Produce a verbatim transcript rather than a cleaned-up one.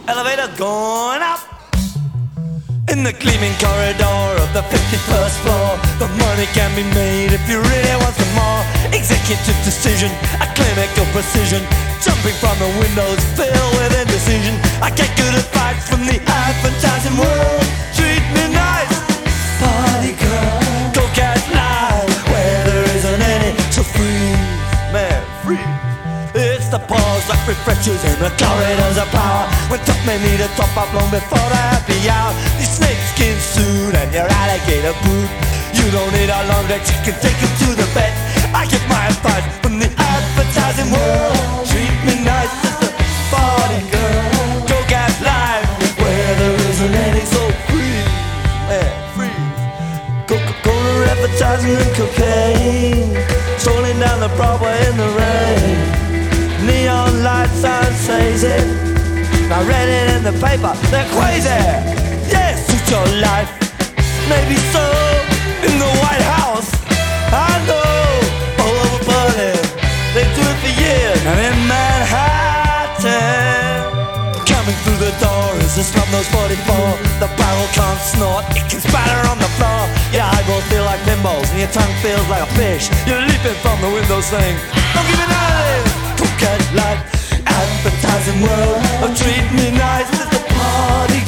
Elevator going up. In the gleaming corridor of the fifty-first floor, the money can be made if you really want some more. Executive decision, a clinical precision, jumping from the windows filled with indecision. I get good advice from the advertising world. Treat me nice, party girl. Go get live where there isn't any. So freeze, man, freeze. It's the pause that refreshes in the corridors of power, when top men need a top up long before the happy hour. Your snakeskin suit and your alligator boot, you don't need a long neck, you can take it to the bed. I get my advice from the advertising world. Treat me nice, it's the party girl. Go get live where there isn't any. So freeze, man, freeze. Coca-Cola advertising and cocaine, strolling down the Broadway in the rain. Neon lights are crazy. I read it in the paper, they're crazy. Yes, it's your life. Maybe so, in the White House, I know, all over Berlin, they do it for years. And in Manhattan, coming through the door is a snub-nosed forty-four. The barrel can't snort, it can spatter on the floor. Your eyeballs feel like pinballs and your tongue feels like a fish. You're leaping from the window saying, don't give me nothing. Cook at life, advertising world, oh treat me nice, it's the party